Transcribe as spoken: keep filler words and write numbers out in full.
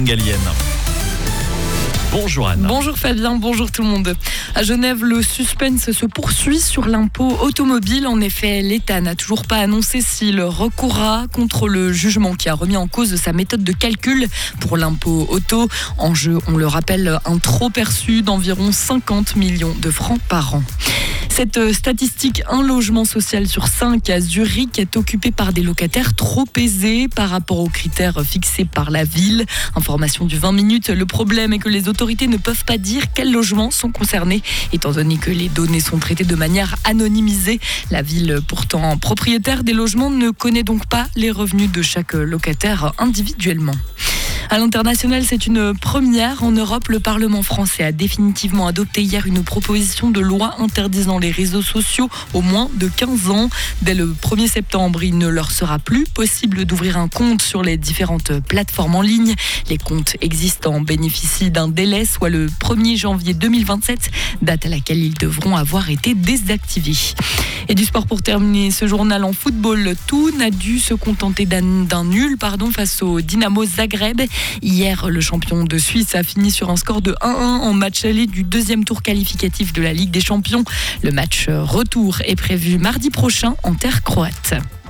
Galienne. Bonjour Anne. Bonjour Fabien, bonjour tout le monde. À Genève, le suspense se poursuit sur l'impôt automobile. En effet, l'État n'a toujours pas annoncé s'il recourra contre le jugement qui a remis en cause sa méthode de calcul pour l'impôt auto. En jeu, on le rappelle, un trop perçu d'environ cinquante millions de francs par an. Cette statistique, un logement social sur cinq à Zurich est occupé par des locataires trop aisés par rapport aux critères fixés par la ville. Information du vingt minutes, le problème est que les autorités ne peuvent pas dire quels logements sont concernés, étant donné que les données sont traitées de manière anonymisée. La ville, pourtant propriétaire des logements, ne connaît donc pas les revenus de chaque locataire individuellement. À l'international, c'est une première. En Europe, le Parlement français a définitivement adopté hier une proposition de loi interdisant les réseaux sociaux aux moins de quinze ans. Dès le premier septembre, il ne leur sera plus possible d'ouvrir un compte sur les différentes plateformes en ligne. Les comptes existants bénéficient d'un délai, soit le premier janvier deux mille vingt-sept, date à laquelle ils devront avoir été désactivés. Et du sport pour terminer ce journal en football, Thun a dû se contenter d'un, d'un nul pardon, face au Dynamo Zagreb. Hier, le champion de Suisse a fini sur un score de un un en match aller du deuxième tour qualificatif de la Ligue des Champions. Le match retour est prévu mardi prochain en terre croate.